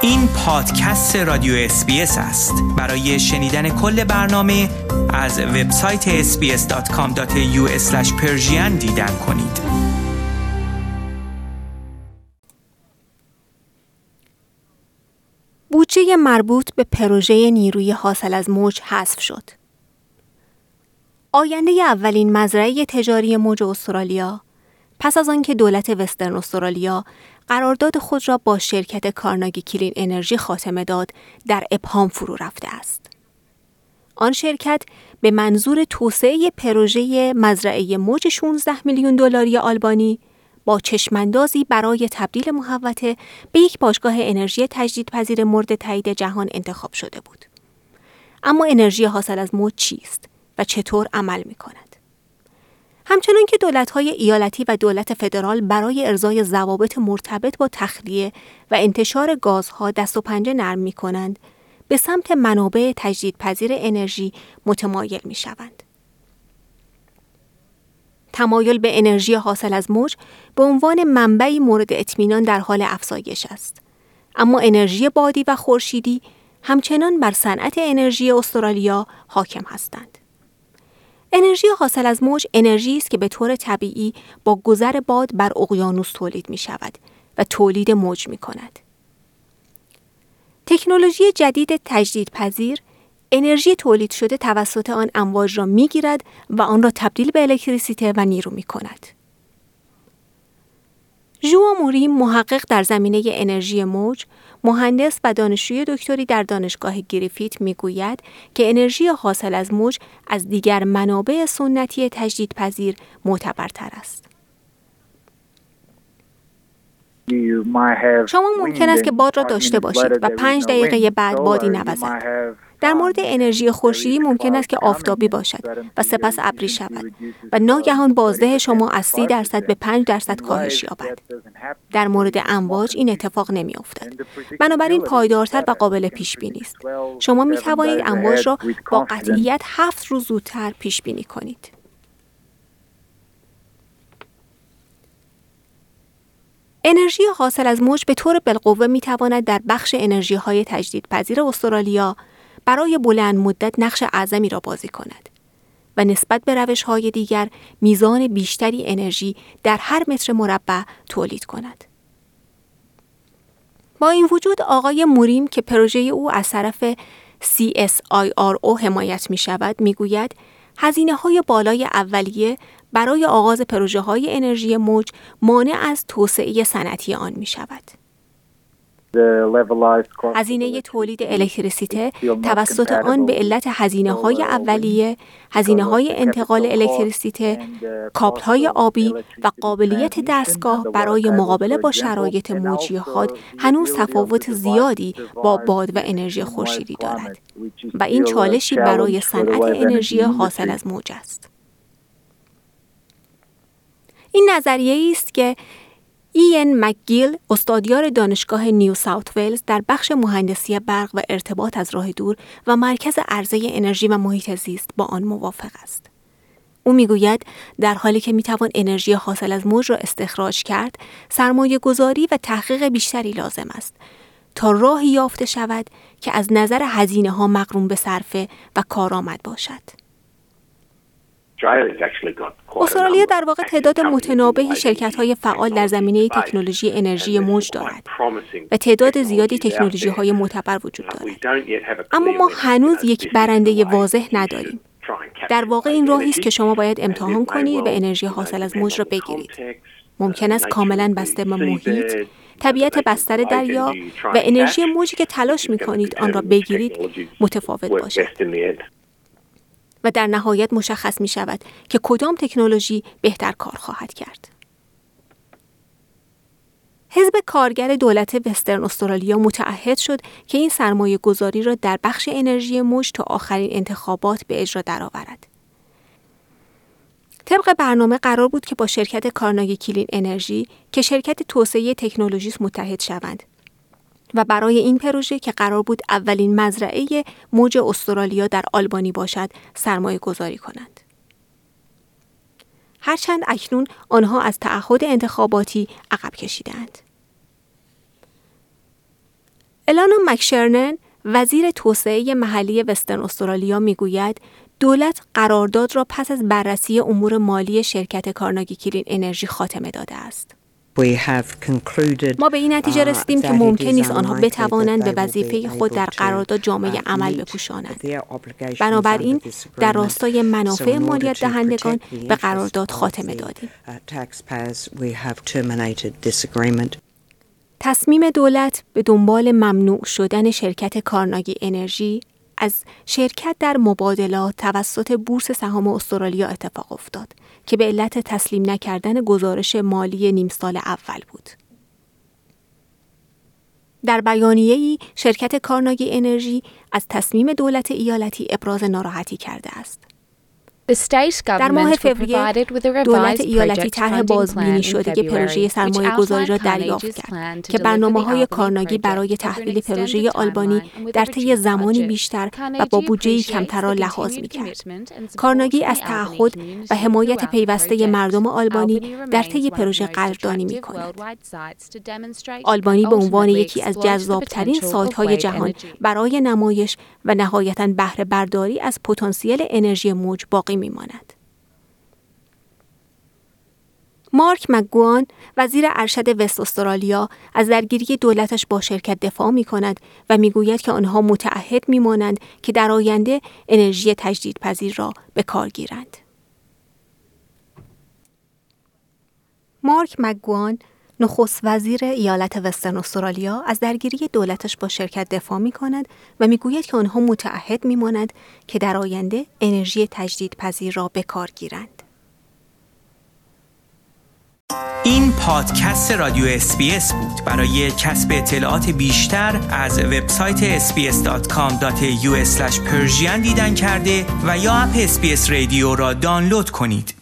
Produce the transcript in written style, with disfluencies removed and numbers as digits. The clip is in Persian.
این پادکست رادیو SBS است. برای شنیدن کل برنامه از وبسایت sbs.com.au/persian دیدن کنید. بودجه مربوط به پروژه نیروی حاصل از موج حذف شد. آینده اولین مزرعه تجاری موج استرالیا پس از آنکه دولت وسترن استرالیا قرارداد خود را با شرکت کارنگی کلین انرژی خاتمه داد، در ابهام فرو رفته است. آن شرکت به منظور توسعه پروژه مزرعه موج 16 میلیون دلاری آلبانی با چشماندازی برای تبدیل محوطه به یک باشگاه انرژی تجدیدپذیر مورد تایید جهان انتخاب شده بود. اما انرژی حاصل از موج چیست و چطور عمل می‌کند؟ همچنان که دولت‌های ایالتی و دولت فدرال برای ارضای ضوابط مرتبط با تخلیه و انتشار گازها دست و پنجه نرم می‌کنند، به سمت منابع تجدیدپذیر انرژی متمایل می‌شوند. تمایل به انرژی حاصل از موج به عنوان منبعی مورد اطمینان در حال افزایش است. اما انرژی بادی و خورشیدی همچنان بر صنعت انرژی استرالیا حاکم هستند. انرژی حاصل از موج انرژی است که به طور طبیعی با گذر باد بر اقیانوس تولید می شود و تولید موج می کند. تکنولوژی جدید تجدیدپذیر انرژی تولید شده توسط آن امواج را می گیرد و آن را تبدیل به الکتریسیته و نیرو می کند. ژوا موریم، محقق در زمینه انرژی موج، مهندس و دانشجوی دکتری در دانشگاه گریفیت میگوید که انرژی حاصل از موج از دیگر منابع سنتی تجدیدپذیر معتبرتر است. شما ممکن است که باد را داشته باشید و 5 دقیقه بعد بادی نوزد. در مورد انرژی خورشیدی ممکن است که آفتابی باشد و سپس ابری شود و ناگهان بازده شما از 30% به 5% کاهش یابد. در مورد امواج این اتفاق نمی افتد. بنابراین پایدارتر و قابل پیش بینی است. شما می توانید امواج را با قطعیت 7 روز زودتر پیش بینی کنید. انرژی حاصل از موج به طور بالقوه می تواند در بخش انرژی های تجدیدپذیر استرالیا برای بلند مدت نقش اعظمی را بازی کند و نسبت به روش‌های دیگر میزان بیشتری انرژی در هر متر مربع تولید کند. با این وجود آقای موریم که پروژه او از طرف CSIRO حمایت می شود می گوید هزینه‌های بالای اولیه برای آغاز پروژه‌های انرژی موج مانع از توسعه صنعتی آن می شود. هزینه تولید الکتریسیته توسط آن به علت هزینه‌های اولیه، هزینه‌های انتقال الکتریسیته، کابل‌های آبی و قابلیت دستگاه برای مقابله با شرایط موجی حاد هنوز تفاوت زیادی با باد و انرژی خورشیدی دارد و این چالشی برای صنعت انرژی حاصل از موج است. این نظریه‌ای است که ایان مکگیل، استادیار دانشگاه نیو ساوت ولز در بخش مهندسی برق و ارتباط از راه دور و مرکز عرضه انرژی و محیط زیست با آن موافق است. او میگوید در حالی که میتوان انرژی حاصل از موج را استخراج کرد، سرمایه گذاری و تحقیق بیشتری لازم است تا راهی یافته شود که از نظر هزینه ها مقرون به صرفه و کارآمد باشد. استرالیا در واقع تعداد متنابهی شرکت‌های فعال در زمینه تکنولوژی انرژی موج دارد و تعداد زیادی تکنولوژی‌های معتبر وجود دارد. اما ما هنوز یک برنده واضح نداریم. در واقع این راهی است که شما باید امتحان کنید و انرژی حاصل از موج را بگیرید. ممکن است کاملاً بسته به محیط، طبیعت بستر دریا و انرژی موجی که تلاش می‌کنید آن را بگیرید متفاوت باشد. و در نهایت مشخص می شود که کدام تکنولوژی بهتر کار خواهد کرد. حزب کارگر دولت وسترن استرالیا متعهد شد که این سرمایه گذاری را در بخش انرژی موج تا آخرین انتخابات به اجرا درآورد. طبق برنامه قرار بود که با شرکت کارنگی کلین انرژی که شرکت توسعه تکنولوژی است متحد شوند و برای این پروژه که قرار بود اولین مزرعه موج استرالیا در آلبانی باشد سرمایه گذاری کنند. هرچند اکنون آنها از تعهد انتخاباتی عقب کشیدند. الانا مکشرنن وزیر توسعه محلی وسترن استرالیا میگوید دولت قرارداد را پس از بررسی امور مالی شرکت کارنگی کلین انرژی خاتمه داده است. ما به این نتیجه رسیدیم که ممکن نیست آنها بتوانند به وظیفه خود در قرارداد جامع عمل بپوشانند. بنابراین در راستای منافع مالیات دهندگان به قرارداد خاتمه دادیم. تصمیم دولت به دنبال ممنوع شدن شرکت کارنگی انرژی از شرکت در مبادلات توسط بورس سهام استرالیا اتفاق افتاد که به علت تسلیم نکردن گزارش مالی نیم سال اول بود. در بیانیه‌ای شرکت کارنگی انرژی از تصمیم دولت ایالتی ابراز ناراحتی کرده است. در ماه فوریه دولت ایالتی طرح بازبینی شده پروژه سرمایه‌گذاری را دریافت کرد که برنامه‌های کارنگی برای تحویل پروژه آلبانی در طی زمانی بیشتر و با بودجه‌ای کمتر را لحاظ می‌کرد. کارنگی از تعهد و حمایت پیوسته مردم آلبانی در طی پروژه قدردانی می‌کند. آلبانی به عنوان یکی از جذاب‌ترین سایت‌های جهان برای نمایش و نهایتاً بهره برداری از پتانسیل انرژی موج باقی میماند. مارک مکگوان وزیر ارشد وست استرالیا از درگیری دولتش با شرکت دفاع می کند و می گوید که آنها متعهد می مانند که در آینده انرژی تجدیدپذیر را به کار گیرند. مارک مکگوان نخست وزیر ایالت وسترن استرالیا از درگیری دولتش با شرکت دفاع می کند و می گوید که آنها متعهد می مانند که در آینده انرژی تجدیدپذیر را به کار گیرند. این پادکست رادیو SBS بود. برای کسب اطلاعات بیشتر از وبسایت sbs.com.au/persian دیدن کرده و یا اپ SBS رادیو را دانلود کنید.